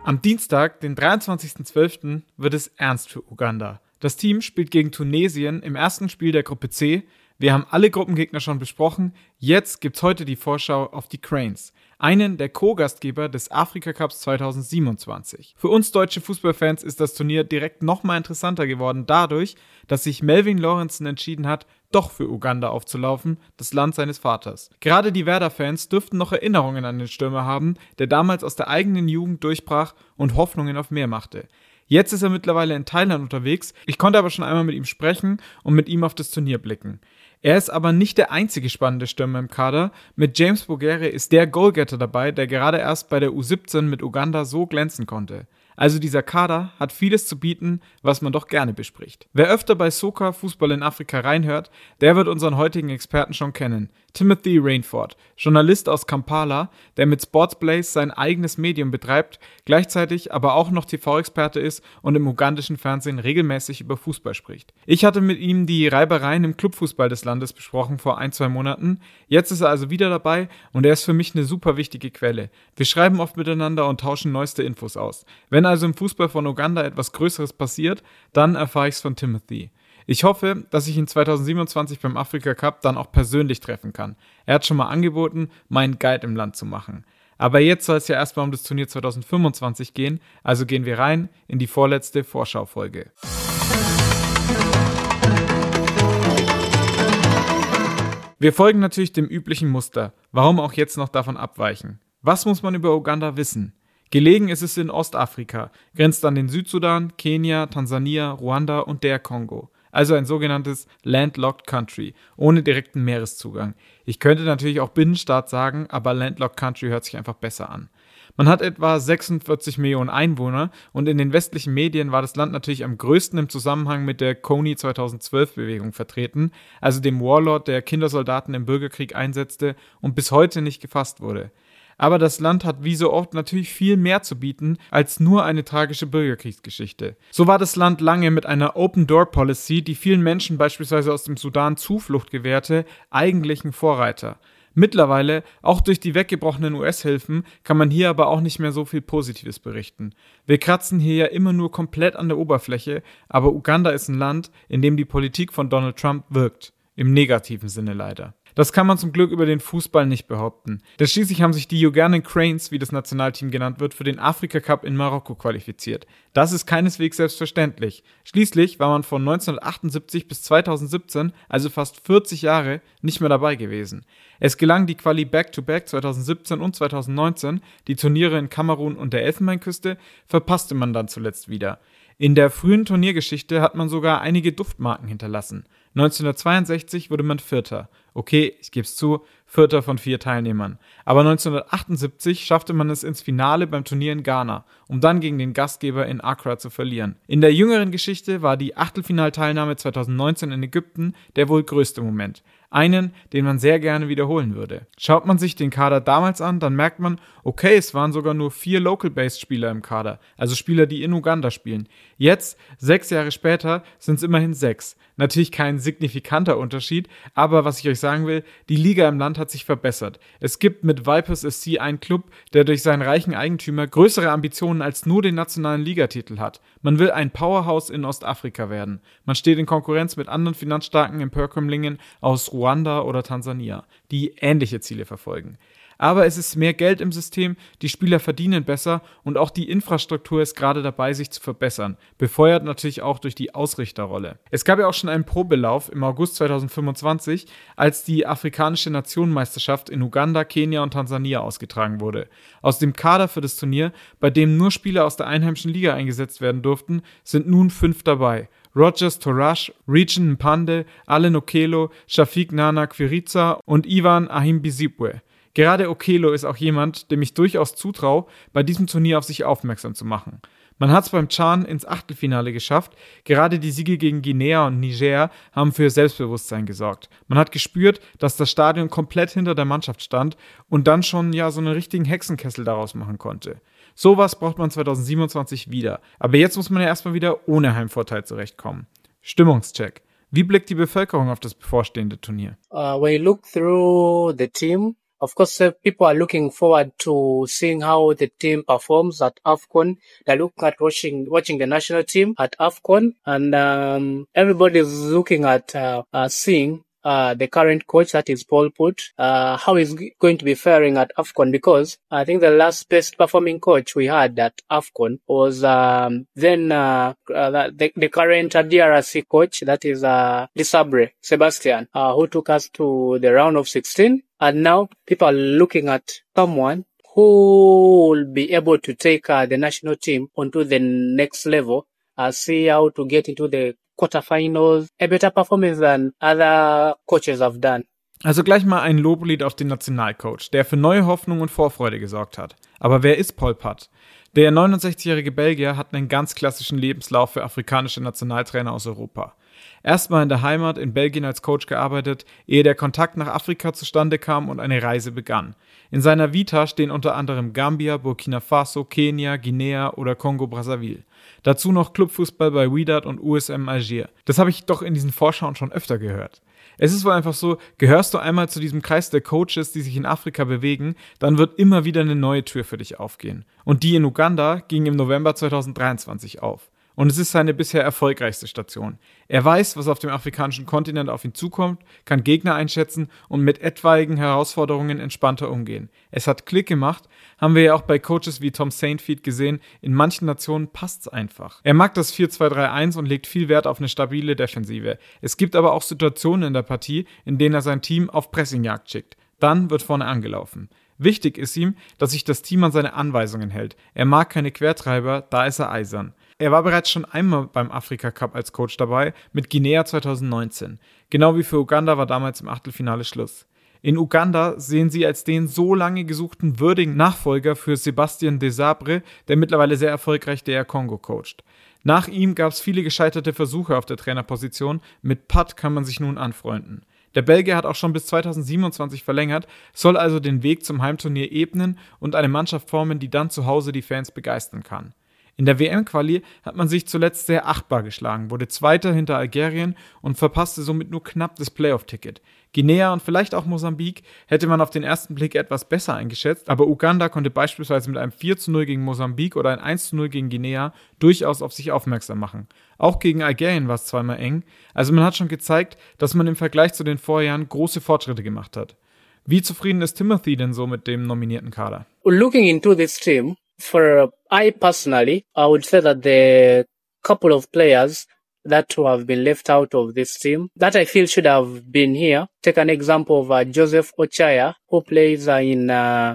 Am Dienstag, den 23.12., wird es ernst für Uganda. Das Team spielt gegen Tunesien im ersten Spiel der Gruppe C. Wir haben alle Gruppengegner schon besprochen. Jetzt gibt's heute die Vorschau auf die Cranes, einen der Co-Gastgeber des Afrika Cups 2027. Für uns deutsche Fußballfans ist das Turnier direkt nochmal interessanter geworden dadurch, dass sich Melvin Lorenzen entschieden hat, doch für Uganda aufzulaufen, das Land seines Vaters. Gerade die Werder-Fans dürften noch Erinnerungen an den Stürmer haben, der damals aus der eigenen Jugend durchbrach und Hoffnungen auf mehr machte. Jetzt ist er mittlerweile in Thailand unterwegs, ich konnte aber schon einmal mit ihm sprechen und mit ihm auf das Turnier blicken. Er ist aber nicht der einzige spannende Stürmer im Kader. Mit James Bogere ist der Goalgetter dabei, der gerade erst bei der U17 mit Uganda so glänzen konnte. Also dieser Kader hat vieles zu bieten, was man doch gerne bespricht. Wer öfter bei Soka Fußball in Afrika reinhört, der wird unseren heutigen Experten schon kennen. Timothy Rainford, Journalist aus Kampala, der mit Sportsblaze sein eigenes Medium betreibt, gleichzeitig aber auch noch TV-Experte ist und im ugandischen Fernsehen regelmäßig über Fußball spricht. Ich hatte mit ihm die Reibereien im Clubfußball des Landes besprochen vor 1-2 Monaten. Jetzt ist er also wieder dabei und er ist für mich eine super wichtige Quelle. Wir schreiben oft miteinander und tauschen neueste Infos aus. Wenn also im Fußball von Uganda etwas Größeres passiert, dann erfahre ich es von Timothy. Ich hoffe, dass ich ihn 2027 beim Afrika Cup dann auch persönlich treffen kann. Er hat schon mal angeboten, meinen Guide im Land zu machen. Aber jetzt soll es ja erstmal um das Turnier 2025 gehen, also gehen wir rein in die vorletzte Vorschaufolge. Wir folgen natürlich dem üblichen Muster. Warum auch jetzt noch davon abweichen? Was muss man über Uganda wissen? Gelegen ist es in Ostafrika, grenzt an den Südsudan, Kenia, Tansania, Ruanda und der Kongo. Also ein sogenanntes Landlocked Country, ohne direkten Meereszugang. Ich könnte natürlich auch Binnenstaat sagen, aber Landlocked Country hört sich einfach besser an. Man hat etwa 46 Millionen Einwohner und in den westlichen Medien war das Land natürlich am größten im Zusammenhang mit der Kony 2012-Bewegung vertreten, also dem Warlord, der Kindersoldaten im Bürgerkrieg einsetzte und bis heute nicht gefasst wurde. Aber das Land hat wie so oft natürlich viel mehr zu bieten als nur eine tragische Bürgerkriegsgeschichte. So war das Land lange mit einer Open-Door-Policy, die vielen Menschen beispielsweise aus dem Sudan Zuflucht gewährte, eigentlich ein Vorreiter. Mittlerweile, auch durch die weggebrochenen US-Hilfen, kann man hier aber auch nicht mehr so viel Positives berichten. Wir kratzen hier ja immer nur komplett an der Oberfläche, aber Uganda ist ein Land, in dem die Politik von Donald Trump wirkt. Im negativen Sinne leider. Das kann man zum Glück über den Fußball nicht behaupten. Denn schließlich haben sich die Ugandan Cranes, wie das Nationalteam genannt wird, für den Afrika Cup in Marokko qualifiziert. Das ist keineswegs selbstverständlich. Schließlich war man von 1978 bis 2017, also fast 40 Jahre, nicht mehr dabei gewesen. Es gelang die Quali Back-to-Back 2017 und 2019, die Turniere in Kamerun und der Elfenbeinküste verpasste man dann zuletzt wieder. In der frühen Turniergeschichte hat man sogar einige Duftmarken hinterlassen. 1962 wurde man Vierter. Okay, ich gebe es zu, Vierter von 4 Teilnehmern. Aber 1978 schaffte man es ins Finale beim Turnier in Ghana, um dann gegen den Gastgeber in Accra zu verlieren. In der jüngeren Geschichte war die Achtelfinalteilnahme 2019 in Ägypten der wohl größte Moment. Einen, den man sehr gerne wiederholen würde. Schaut man sich den Kader damals an, dann merkt man, okay, es waren sogar nur 4 Local-Based-Spieler im Kader, also Spieler, die in Uganda spielen. Jetzt, 6 Jahre später, sind es immerhin 6. Natürlich kein signifikanter Unterschied, aber was ich euch sagen will, die Liga im Land hat sich verbessert. Es gibt mit Vipers SC einen Club, der durch seinen reichen Eigentümer größere Ambitionen als nur den nationalen Ligatitel hat. Man will ein Powerhouse in Ostafrika werden. Man steht in Konkurrenz mit anderen finanzstarken Emporkömmlingen aus Ruanda oder Tansania, die ähnliche Ziele verfolgen. Aber es ist mehr Geld im System, die Spieler verdienen besser und auch die Infrastruktur ist gerade dabei, sich zu verbessern, befeuert natürlich auch durch die Ausrichterrolle. Es gab ja auch schon einen Probelauf im August 2025, als die afrikanische Nationenmeisterschaft in Uganda, Kenia und Tansania ausgetragen wurde. Aus dem Kader für das Turnier, bei dem nur Spieler aus der einheimischen Liga eingesetzt werden durften, sind nun 5 dabei. Rogers Torash, Region Mpande, Allen Okello, Shafiq Nana Quiriza und Ivan Ahimbizibwe. Gerade Okello ist auch jemand, dem ich durchaus zutraue, bei diesem Turnier auf sich aufmerksam zu machen. Man hat es beim Chan ins Achtelfinale geschafft, gerade die Siege gegen Guinea und Niger haben für Selbstbewusstsein gesorgt. Man hat gespürt, dass das Stadion komplett hinter der Mannschaft stand und dann schon so einen richtigen Hexenkessel daraus machen konnte. Sowas braucht man 2027 wieder, aber jetzt muss man ja erstmal wieder ohne Heimvorteil zurechtkommen. Stimmungscheck. Wie blickt die Bevölkerung auf das bevorstehende Turnier? We look through the team. Of course, people are looking forward to seeing how the team performs at AFCON. They're looking at watching the national team at AFCON, and everybody's looking at seeing the current coach, that is Paul Put, how he's going to be faring at AFCON, because I think the last best performing coach we had at AFCON was the current DRC coach, that is Desabre Sebastian, who took us to the round of 16. And now people are looking at someone who will be able to take the national team onto the next level, see how to get into the quarterfinals, a better performance than other coaches have done. Also gleich mal ein Loblied auf den Nationalcoach, der für neue Hoffnung und Vorfreude gesorgt hat. Aber wer ist Pol Pot? Der 69-jährige Belgier hat einen ganz klassischen Lebenslauf für afrikanische Nationaltrainer aus Europa. Erstmal in der Heimat in Belgien als Coach gearbeitet, ehe der Kontakt nach Afrika zustande kam und eine Reise begann. In seiner Vita stehen unter anderem Gambia, Burkina Faso, Kenia, Guinea oder Kongo-Brazzaville. Dazu noch Clubfußball bei Wydad und USM Algier. Das habe ich doch in diesen Vorschauen schon öfter gehört. Es ist wohl einfach so, gehörst du einmal zu diesem Kreis der Coaches, die sich in Afrika bewegen, dann wird immer wieder eine neue Tür für dich aufgehen. Und die in Uganda ging im November 2023 auf. Und es ist seine bisher erfolgreichste Station. Er weiß, was auf dem afrikanischen Kontinent auf ihn zukommt, kann Gegner einschätzen und mit etwaigen Herausforderungen entspannter umgehen. Es hat Klick gemacht, haben wir ja auch bei Coaches wie Tom Saintfiet gesehen, in manchen Nationen passt's einfach. Er mag das 4-2-3-1 und legt viel Wert auf eine stabile Defensive. Es gibt aber auch Situationen in der Partie, in denen er sein Team auf Pressingjagd schickt. Dann wird vorne angelaufen. Wichtig ist ihm, dass sich das Team an seine Anweisungen hält. Er mag keine Quertreiber, da ist er eisern. Er war bereits schon einmal beim Afrika Cup als Coach dabei, mit Guinea 2019. Genau wie für Uganda war damals im Achtelfinale Schluss. In Uganda sehen sie als den so lange gesuchten würdigen Nachfolger für Sébastien Desabre, der mittlerweile sehr erfolgreich DR Kongo coacht. Nach ihm gab es viele gescheiterte Versuche auf der Trainerposition, mit Pat kann man sich nun anfreunden. Der Belgier hat auch schon bis 2027 verlängert, soll also den Weg zum Heimturnier ebnen und eine Mannschaft formen, die dann zu Hause die Fans begeistern kann. In der WM-Quali hat man sich zuletzt sehr achtbar geschlagen, wurde Zweiter hinter Algerien und verpasste somit nur knapp das Playoff-Ticket. Guinea und vielleicht auch Mosambik hätte man auf den ersten Blick etwas besser eingeschätzt, aber Uganda konnte beispielsweise mit einem 4:0 gegen Mosambik oder ein 1:0 gegen Guinea durchaus auf sich aufmerksam machen. Auch gegen Algerien war es zweimal eng, also man hat schon gezeigt, dass man im Vergleich zu den Vorjahren große Fortschritte gemacht hat. Wie zufrieden ist Timothy denn so mit dem nominierten Kader? Looking into this team, for I personally, I would say that the couple of players that have been left out of this team that I feel should have been here. Take an example of Joseph Ochaya, who plays in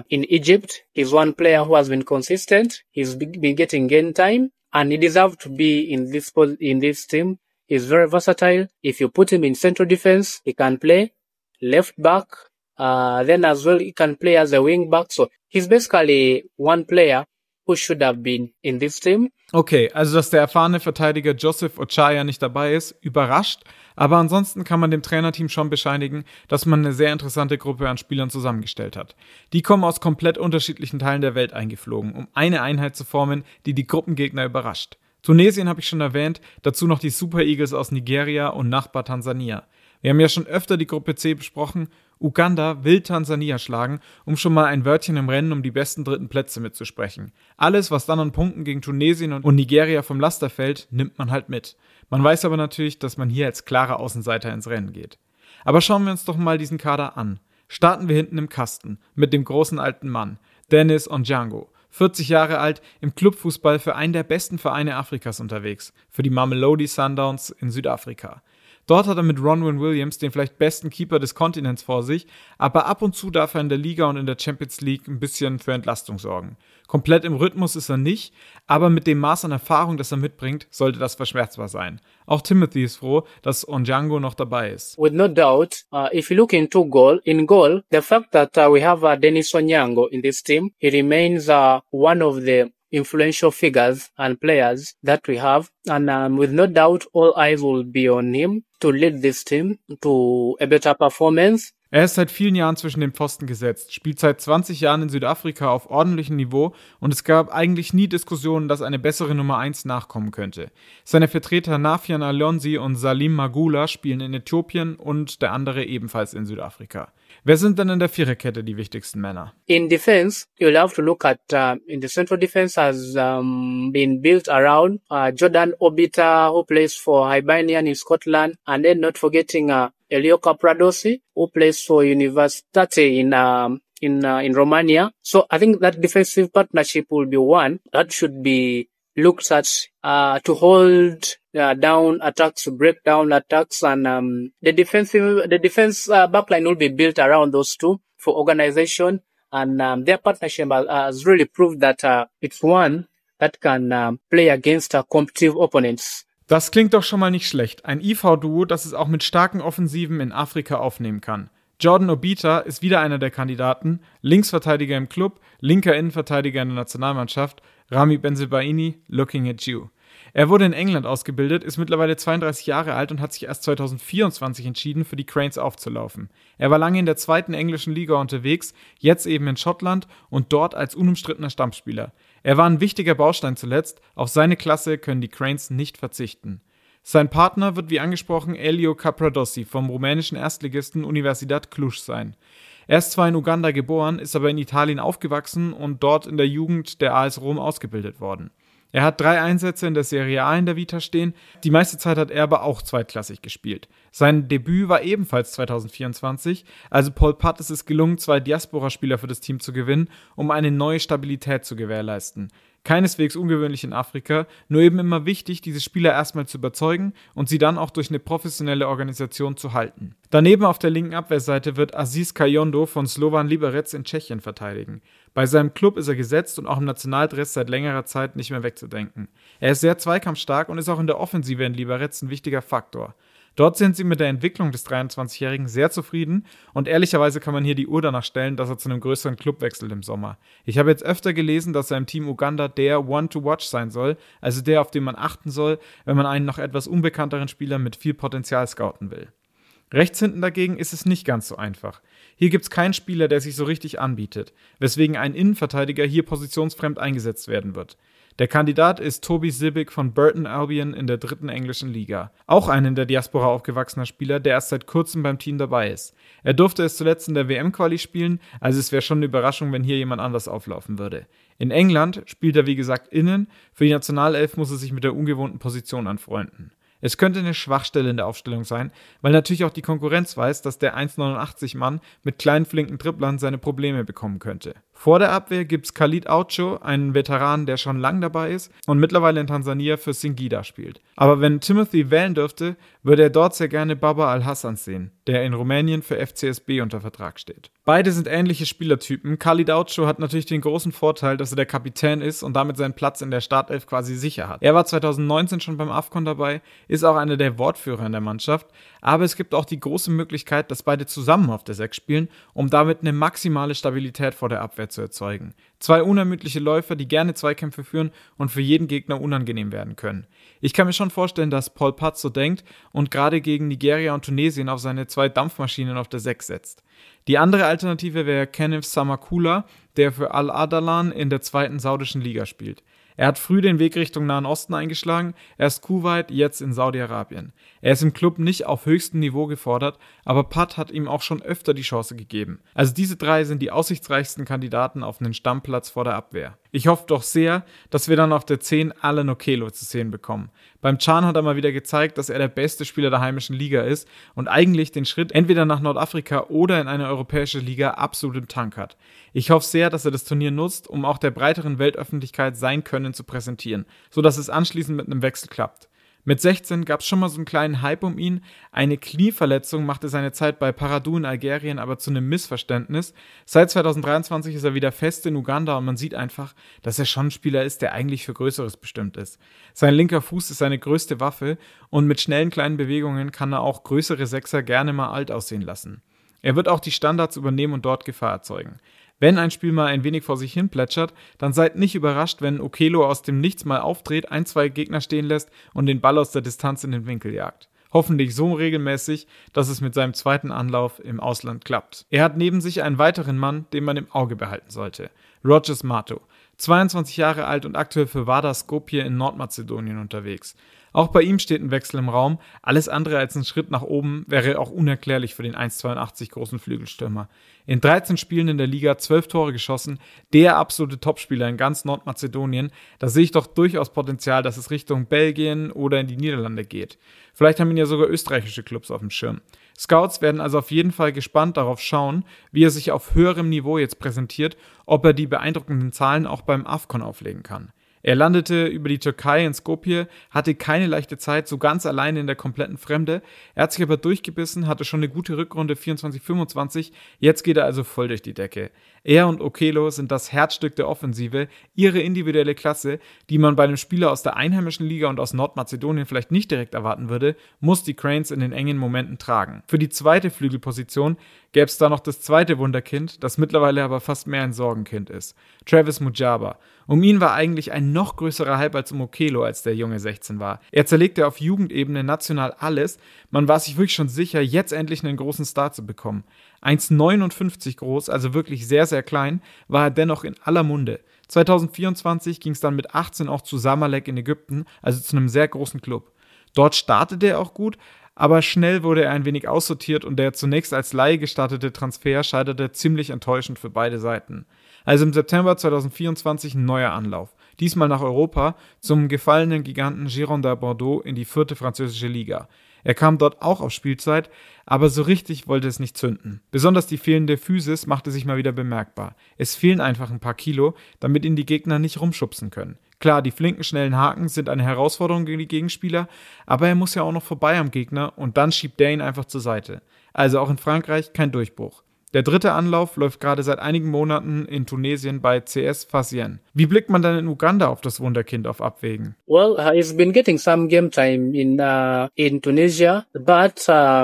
Egypt. He's one player who has been consistent. He's been getting game time, and he deserves to be in this team. He's very versatile. If you put him in central defense, he can play left back. Then as well, he can play as a wing back. So he's basically one player who should have been in this team. Okay, also dass der erfahrene Verteidiger Joseph Ochaya nicht dabei ist, überrascht, aber ansonsten kann man dem Trainerteam schon bescheinigen, dass man eine sehr interessante Gruppe an Spielern zusammengestellt hat. Die kommen aus komplett unterschiedlichen Teilen der Welt eingeflogen, um eine Einheit zu formen, die die Gruppengegner überrascht. Tunesien habe ich schon erwähnt, dazu noch die Super Eagles aus Nigeria und Nachbar Tansania. Wir haben ja schon öfter die Gruppe C besprochen. Uganda will Tansania schlagen, um schon mal ein Wörtchen im Rennen um die besten dritten Plätze mitzusprechen. Alles, was dann an Punkten gegen Tunesien und Nigeria vom Laster fällt, nimmt man halt mit. Man weiß aber natürlich, dass man hier als klarer Außenseiter ins Rennen geht. Aber schauen wir uns doch mal diesen Kader an. Starten wir hinten im Kasten mit dem großen alten Mann, Dennis Onyango. 40 Jahre alt, im Clubfußball für einen der besten Vereine Afrikas unterwegs, für die Mamelodi Sundowns in Südafrika. Dort hat er mit Ronwen Williams den vielleicht besten Keeper des Kontinents vor sich, aber ab und zu darf er in der Liga und in der Champions League ein bisschen für Entlastung sorgen. Komplett im Rhythmus ist er nicht, aber mit dem Maß an Erfahrung, das er mitbringt, sollte das verschmerzbar sein. Auch Timothy ist froh, dass Onyango noch dabei ist. With no doubt, if you look into goal, the fact that we have Dennis Onyango in this team, he remains one of the influential figures and players that we have, and with no doubt all eyes will be on him to lead this team to a better performance. Er ist seit vielen Jahren zwischen den Pfosten gesetzt, spielt seit 20 Jahren in Südafrika auf ordentlichem Niveau und es gab eigentlich nie Diskussionen, dass eine bessere Nummer 1 nachkommen könnte. Seine Vertreter Nafian Alonzi und Salim Magula spielen in Äthiopien und der andere ebenfalls in Südafrika. Wer sind denn in der Viererkette die wichtigsten Männer? In defense, you'll have to look at in the central defense has been built around Jordan Obita, who plays for Hibernian in Scotland, and then not forgetting Elioka Pradosi, who plays for Universitate in Romania. So I think that defensive partnership will be one that should be looked at to hold down attacks, break down attacks, and the defense backline will be built around those two for organization, and their partnership has really proved that it's one that can play against competitive opponents. Das klingt doch schon mal nicht schlecht. Ein IV-Duo, das es auch mit starken Offensiven in Afrika aufnehmen kann. Jordan Obita ist wieder einer der Kandidaten, Linksverteidiger im Club, linker Innenverteidiger in der Nationalmannschaft, Rami Bensebaini, looking at you. Er wurde in England ausgebildet, ist mittlerweile 32 Jahre alt und hat sich erst 2024 entschieden, für die Cranes aufzulaufen. Er war lange in der zweiten englischen Liga unterwegs, jetzt eben in Schottland und dort als unumstrittener Stammspieler. Er war ein wichtiger Baustein zuletzt, auf seine Klasse können die Cranes nicht verzichten. Sein Partner wird wie angesprochen Elioka Pradosi vom rumänischen Erstligisten Universidad Cluj sein. Er ist zwar in Uganda geboren, ist aber in Italien aufgewachsen und dort in der Jugend der AS Rom ausgebildet worden. Er hat 3 Einsätze in der Serie A in der Vita stehen, die meiste Zeit hat er aber auch zweitklassig gespielt. Sein Debüt war ebenfalls 2024, also Paul Patt ist es gelungen, 2 Diaspora-Spieler für das Team zu gewinnen, um eine neue Stabilität zu gewährleisten. Keineswegs ungewöhnlich in Afrika, nur eben immer wichtig, diese Spieler erstmal zu überzeugen und sie dann auch durch eine professionelle Organisation zu halten. Daneben auf der linken Abwehrseite wird Aziz Kajondo von Slovan Liberec in Tschechien verteidigen. Bei seinem Club ist er gesetzt und auch im Nationaldress seit längerer Zeit nicht mehr wegzudenken. Er ist sehr zweikampfstark und ist auch in der Offensive in Liberec ein wichtiger Faktor. Dort sind sie mit der Entwicklung des 23-Jährigen sehr zufrieden und ehrlicherweise kann man hier die Uhr danach stellen, dass er zu einem größeren Club wechselt im Sommer. Ich habe jetzt öfter gelesen, dass er im Team Uganda der One to Watch sein soll, also der, auf den man achten soll, wenn man einen noch etwas unbekannteren Spieler mit viel Potenzial scouten will. Rechts hinten dagegen ist es nicht ganz so einfach. Hier gibt es keinen Spieler, der sich so richtig anbietet, weswegen ein Innenverteidiger hier positionsfremd eingesetzt werden wird. Der Kandidat ist Toby Sibbick von Burton Albion in der 3. englischen Liga. Auch ein in der Diaspora aufgewachsener Spieler, der erst seit kurzem beim Team dabei ist. Er durfte es zuletzt in der WM-Quali spielen, also es wäre schon eine Überraschung, wenn hier jemand anders auflaufen würde. In England spielt er wie gesagt innen, für die Nationalelf muss er sich mit der ungewohnten Position anfreunden. Es könnte eine Schwachstelle in der Aufstellung sein, weil natürlich auch die Konkurrenz weiß, dass der 1,89 Mann mit kleinen flinken Dribblern seine Probleme bekommen könnte. Vor der Abwehr gibt's Khalid Aucho, einen Veteran, der schon lang dabei ist und mittlerweile in Tansania für Singida spielt. Aber wenn Timothy wählen dürfte, würde er dort sehr gerne Baba Al-Hassan sehen, der in Rumänien für FCSB unter Vertrag steht. Beide sind ähnliche Spielertypen. Khalid Aucho hat natürlich den großen Vorteil, dass er der Kapitän ist und damit seinen Platz in der Startelf quasi sicher hat. Er war 2019 schon beim AFCON dabei, ist auch einer der Wortführer in der Mannschaft, aber es gibt auch die große Möglichkeit, dass beide zusammen auf der 6 spielen, um damit eine maximale Stabilität vor der Abwehr zu erzeugen. 2 unermüdliche Läufer, die gerne Zweikämpfe führen und für jeden Gegner unangenehm werden können. Ich kann mir schon vorstellen, dass Paul Patt so denkt und gerade gegen Nigeria und Tunesien auf seine 2 Dampfmaschinen auf der 6 setzt. Die andere Alternative wäre Kenneth Samakula, der für Al-Adalan in der 2. saudischen Liga spielt. Er hat früh den Weg Richtung Nahen Osten eingeschlagen, erst Kuwait, jetzt in Saudi-Arabien. Er ist im Club nicht auf höchstem Niveau gefordert, aber Patt hat ihm auch schon öfter die Chance gegeben. Also diese 3 sind die aussichtsreichsten Kandidaten auf einen Stammplatz vor der Abwehr. Ich hoffe doch sehr, dass wir dann auf der 10 Alan Okello zu sehen bekommen. Beim Chan hat er mal wieder gezeigt, dass er der beste Spieler der heimischen Liga ist und eigentlich den Schritt entweder nach Nordafrika oder in eine europäische Liga absolut im Tank hat. Ich hoffe sehr, dass er das Turnier nutzt, um auch der breiteren Weltöffentlichkeit sein Können zu präsentieren, sodass es anschließend mit einem Wechsel klappt. Mit 16 gab es schon mal so einen kleinen Hype um ihn. Eine Knieverletzung machte seine Zeit bei Paradou in Algerien aber zu einem Missverständnis. Seit 2023 ist er wieder fest in Uganda und man sieht einfach, dass er schon ein Spieler ist, der eigentlich für Größeres bestimmt ist. Sein linker Fuß ist seine größte Waffe und mit schnellen kleinen Bewegungen kann er auch größere Sechser gerne mal alt aussehen lassen. Er wird auch die Standards übernehmen und dort Gefahr erzeugen. Wenn ein Spiel mal ein wenig vor sich hin plätschert, dann seid nicht überrascht, wenn Okello aus dem Nichts mal aufdreht, 1-2 Gegner stehen lässt und den Ball aus der Distanz in den Winkel jagt. Hoffentlich so regelmäßig, dass es mit seinem zweiten Anlauf im Ausland klappt. Er hat neben sich einen weiteren Mann, den man im Auge behalten sollte. Rogers Mato, 22 Jahre alt und aktuell für Vardar Skopje in Nordmazedonien unterwegs. Auch bei ihm steht ein Wechsel im Raum. Alles andere als ein Schritt nach oben wäre auch unerklärlich für den 1,82 großen Flügelstürmer. In 13 Spielen in der Liga 12 Tore geschossen, der absolute Topspieler in ganz Nordmazedonien. Da sehe ich doch durchaus Potenzial, dass es Richtung Belgien oder in die Niederlande geht. Vielleicht haben ihn ja sogar österreichische Clubs auf dem Schirm. Scouts werden also auf jeden Fall gespannt darauf schauen, wie er sich auf höherem Niveau jetzt präsentiert, ob er die beeindruckenden Zahlen auch beim AFCON auflegen kann. Er landete über die Türkei in Skopje, hatte keine leichte Zeit, so ganz alleine in der kompletten Fremde. Er hat sich aber durchgebissen, hatte schon eine gute Rückrunde 24-25, jetzt geht er also voll durch die Decke. Er und Okello sind das Herzstück der Offensive, ihre individuelle Klasse, die man bei einem Spieler aus der einheimischen Liga und aus Nordmazedonien vielleicht nicht direkt erwarten würde, muss die Cranes in den engen Momenten tragen. Für die zweite Flügelposition gäbe es da noch das zweite Wunderkind, das mittlerweile aber fast mehr ein Sorgenkind ist. Travis Mujaba. Um ihn war eigentlich ein noch größerer Hype als um Okello, als der Junge 16 war. Er zerlegte auf Jugendebene national alles. Man war sich wirklich schon sicher, jetzt endlich einen großen Star zu bekommen. 1,59 groß, also wirklich sehr, sehr klein, war er dennoch in aller Munde. 2024 ging es dann mit 18 auch zu Zamalek in Ägypten, also zu einem sehr großen Club. Dort startete er auch gut, aber schnell wurde er ein wenig aussortiert und der zunächst als Leihe gestartete Transfer scheiterte ziemlich enttäuschend für beide Seiten. Also im September 2024 ein neuer Anlauf. Diesmal nach Europa zum gefallenen Giganten Girondins Bordeaux in die 4. französische Liga. Er kam dort auch auf Spielzeit, aber so richtig wollte es nicht zünden. Besonders die fehlende Physis machte sich mal wieder bemerkbar. Es fehlen einfach ein paar Kilo, damit ihn die Gegner nicht rumschubsen können. Klar, die flinken, schnellen Haken sind eine Herausforderung gegen die Gegenspieler, aber er muss ja auch noch vorbei am Gegner und dann schiebt der ihn einfach zur Seite. Also auch in Frankreich kein Durchbruch. Der dritte Anlauf läuft gerade seit einigen Monaten in Tunesien bei CS Sfaxien. Wie blickt man dann in Uganda auf das Wunderkind auf Abwägen? Well, he's been getting some game time in Tunisia, but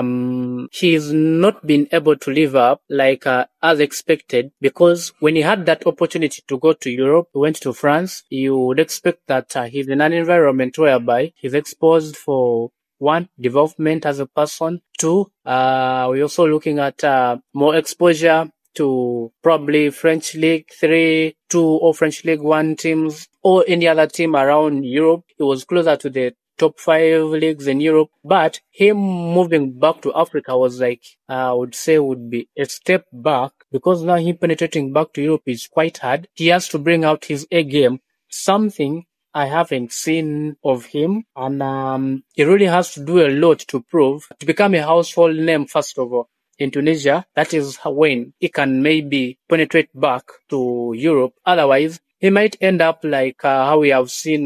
he's not been able to live up like as expected, because when he had that opportunity to go to Europe, he went to France. You would expect that he's in an environment whereby he's exposed for 1, development as a person. 2, we're also looking at more exposure to probably French League 3, 2 or French League 1 teams or any other team around Europe. It was closer to the top 5 leagues in Europe. But him moving back to Africa was like, I would say would be a step back, because now him penetrating back to Europe is quite hard. He has to bring out his A game, something I haven't seen of him, and he really has to do a lot to prove to become a household name first of all in Tunisia. That is when he can maybe penetrate back to Europe. Otherwise, he might end up like how we have seen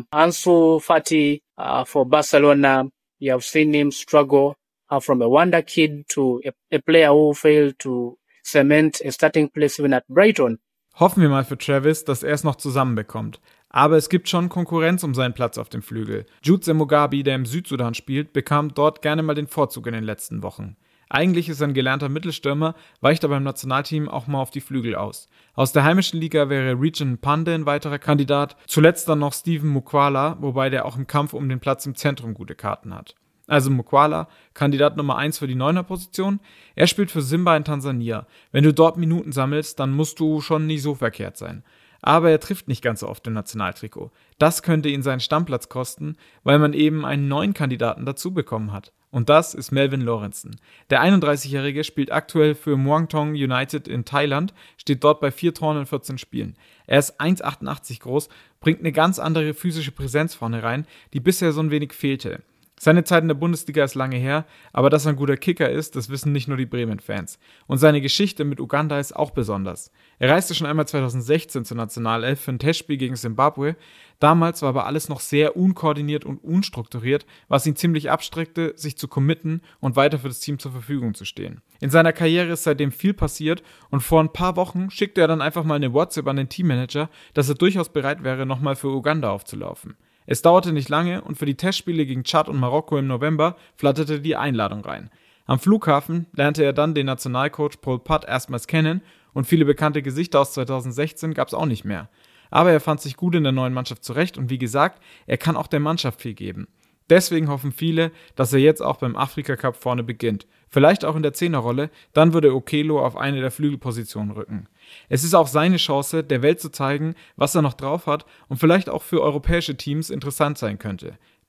Ansu Fati for Barcelona. You have seen him struggle from a wonder kid to a player who failed to cement a starting place even at Brighton. Hoffen wir mal für Travis, dass er es noch zusammenbekommt. Aber es gibt schon Konkurrenz um seinen Platz auf dem Flügel. Jutse Mugabi, der im Südsudan spielt, bekam dort gerne mal den Vorzug in den letzten Wochen. Eigentlich ist er ein gelernter Mittelstürmer, weicht aber im Nationalteam auch mal auf die Flügel aus. Aus der heimischen Liga wäre Region Pande ein weiterer Kandidat, zuletzt dann noch Steven Mukwala, wobei der auch im Kampf um den Platz im Zentrum gute Karten hat. Also Mukwala, Kandidat Nummer 1 für die 9er-Position. Er spielt für Simba in Tansania. Wenn du dort Minuten sammelst, dann musst du schon nie so verkehrt sein. Aber er trifft nicht ganz so oft im Nationaltrikot. Das könnte ihn seinen Stammplatz kosten, weil man eben einen neuen Kandidaten dazu bekommen hat. Und das ist Melvin Lorenzen. Der 31-Jährige spielt aktuell für Muangthong United in Thailand, steht dort bei 4 Toren in 14 Spielen. Er ist 1,88 groß, bringt eine ganz andere physische Präsenz vorne rein, die bisher so ein wenig fehlte. Seine Zeit in der Bundesliga ist lange her, aber dass er ein guter Kicker ist, das wissen nicht nur die Bremen-Fans. Und seine Geschichte mit Uganda ist auch besonders. Er reiste schon einmal 2016 zur Nationalelf für ein Testspiel gegen Zimbabwe. Damals war aber alles noch sehr unkoordiniert und unstrukturiert, was ihn ziemlich abschreckte, sich zu committen und weiter für das Team zur Verfügung zu stehen. In seiner Karriere ist seitdem viel passiert und vor ein paar Wochen schickte er dann einfach mal eine WhatsApp an den Teammanager, dass er durchaus bereit wäre, nochmal für Uganda aufzulaufen. Es dauerte nicht lange und für die Testspiele gegen Tschad und Marokko im November flatterte die Einladung rein. Am Flughafen lernte er dann den Nationalcoach Paul Putt erstmals kennen und viele bekannte Gesichter aus 2016 gab es auch nicht mehr. Aber er fand sich gut in der neuen Mannschaft zurecht und wie gesagt, er kann auch der Mannschaft viel geben. Deswegen hoffen viele, dass er jetzt auch beim Afrika Cup vorne beginnt. Vielleicht auch in der 10er-Rolle, dann würde Okello auf eine der Flügelpositionen rücken. Es ist auch seine Chance, der Welt zu zeigen, was er noch drauf hat und vielleicht auch für europäische Teams interessant sein könnte.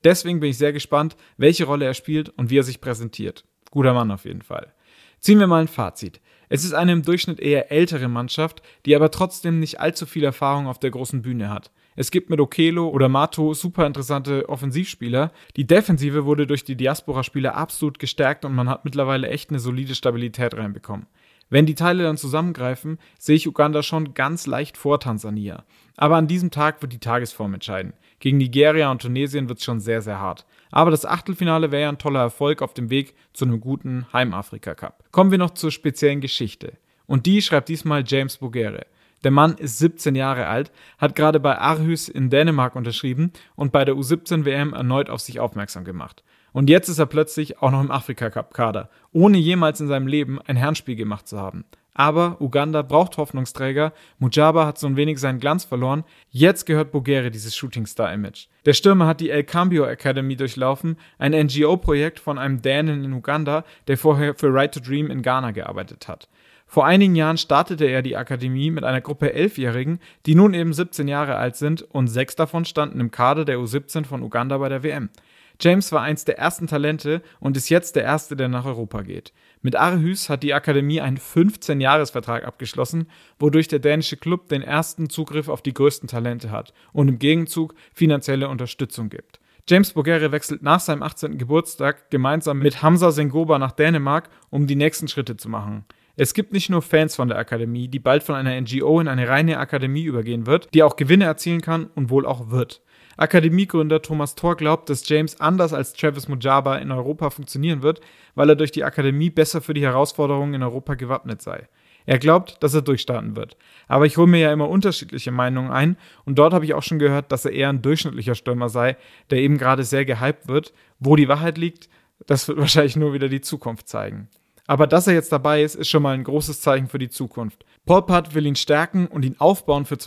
Deswegen bin ich sehr gespannt, welche Rolle er spielt und wie er sich präsentiert. Guter Mann auf jeden Fall. Ziehen wir mal ein Fazit. Es ist eine im Durchschnitt eher ältere Mannschaft, die aber trotzdem nicht allzu viel Erfahrung auf der großen Bühne hat. Es gibt mit Okello oder Mato super interessante Offensivspieler. Die Defensive wurde durch die Diaspora-Spieler absolut gestärkt und man hat mittlerweile echt eine solide Stabilität reinbekommen. Wenn die Teile dann zusammengreifen, sehe ich Uganda schon ganz leicht vor Tansania. Aber an diesem Tag wird die Tagesform entscheiden. Gegen Nigeria und Tunesien wird es schon sehr, sehr hart. Aber das Achtelfinale wäre ja ein toller Erfolg auf dem Weg zu einem guten Heim-Afrika-Cup. Kommen wir noch zur speziellen Geschichte. Und die schreibt diesmal James Bogere. Der Mann ist 17 Jahre alt, hat gerade bei Aarhus in Dänemark unterschrieben und bei der U17-WM erneut auf sich aufmerksam gemacht. Und jetzt ist er plötzlich auch noch im Afrika-Cup-Kader, ohne jemals in seinem Leben ein Herrenspiel gemacht zu haben. Aber Uganda braucht Hoffnungsträger, Mujaba hat so ein wenig seinen Glanz verloren, jetzt gehört Bogere dieses Shootingstar-Image. Der Stürmer hat die El Cambio Academy durchlaufen, ein NGO-Projekt von einem Dänen in Uganda, der vorher für Right to Dream in Ghana gearbeitet hat. Vor einigen Jahren startete er die Akademie mit einer Gruppe 11-Jährigen, die nun eben 17 Jahre alt sind und 6 davon standen im Kader der U17 von Uganda bei der WM. James war eins der ersten Talente und ist jetzt der Erste, der nach Europa geht. Mit Aarhus hat die Akademie einen 15-Jahres-Vertrag abgeschlossen, wodurch der dänische Club den ersten Zugriff auf die größten Talente hat und im Gegenzug finanzielle Unterstützung gibt. James Bogere wechselt nach seinem 18. Geburtstag gemeinsam mit Hamza Sengoba nach Dänemark, um die nächsten Schritte zu machen. Es gibt nicht nur Fans von der Akademie, die bald von einer NGO in eine reine Akademie übergehen wird, die auch Gewinne erzielen kann und wohl auch wird. Akademiegründer Thomas Thor glaubt, dass James anders als Travis Mujaba in Europa funktionieren wird, weil er durch die Akademie besser für die Herausforderungen in Europa gewappnet sei. Er glaubt, dass er durchstarten wird. Aber ich hole mir ja immer unterschiedliche Meinungen ein und dort habe ich auch schon gehört, dass er eher ein durchschnittlicher Stürmer sei, der eben gerade sehr gehypt wird. Wo die Wahrheit liegt, das wird wahrscheinlich nur wieder die Zukunft zeigen. Aber dass er jetzt dabei ist, ist schon mal ein großes Zeichen für die Zukunft. Polpart will ihn stärken und ihn aufbauen für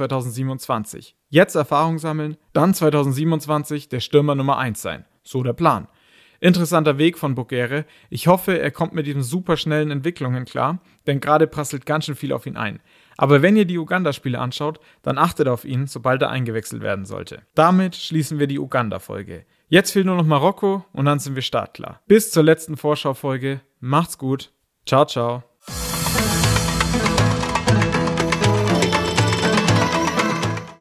2027. Jetzt Erfahrung sammeln, dann 2027 der Stürmer Nummer 1 sein. So der Plan. Interessanter Weg von Bogere. Ich hoffe, er kommt mit diesen super schnellen Entwicklungen klar, denn gerade prasselt ganz schön viel auf ihn ein. Aber wenn ihr die Uganda-Spiele anschaut, dann achtet auf ihn, sobald er eingewechselt werden sollte. Damit schließen wir die Uganda-Folge. Jetzt fehlt nur noch Marokko und dann sind wir startklar. Bis zur letzten Vorschaufolge. Macht's gut. Ciao, ciao.